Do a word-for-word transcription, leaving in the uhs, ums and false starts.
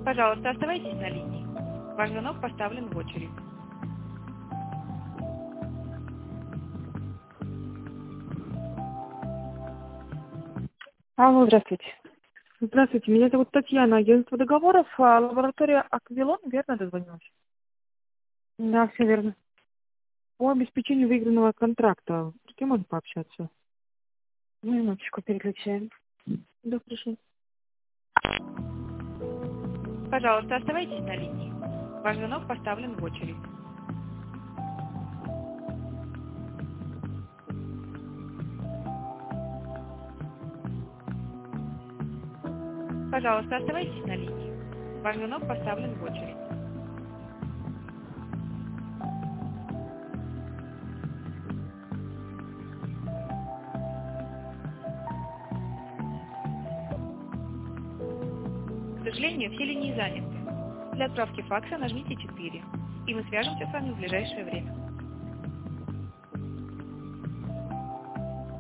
Пожалуйста, оставайтесь на линии. Ваш звонок поставлен в очередь. Алло, здравствуйте. Здравствуйте, меня зовут Татьяна, агентство договоров, а лаборатория Аквилон, верно дозвонилась? Да, все верно. По обеспечению выигранного контракта. С кем можно пообщаться? Минуточку переключаем. Да, хорошо. Пожалуйста, оставайтесь на линии. Ваш звонок поставлен в очередь. Пожалуйста, оставайтесь на линии. Ваш звонок поставлен в очередь. К сожалению, все линии заняты. Для отправки факса нажмите четыре, и мы свяжемся с вами в ближайшее время.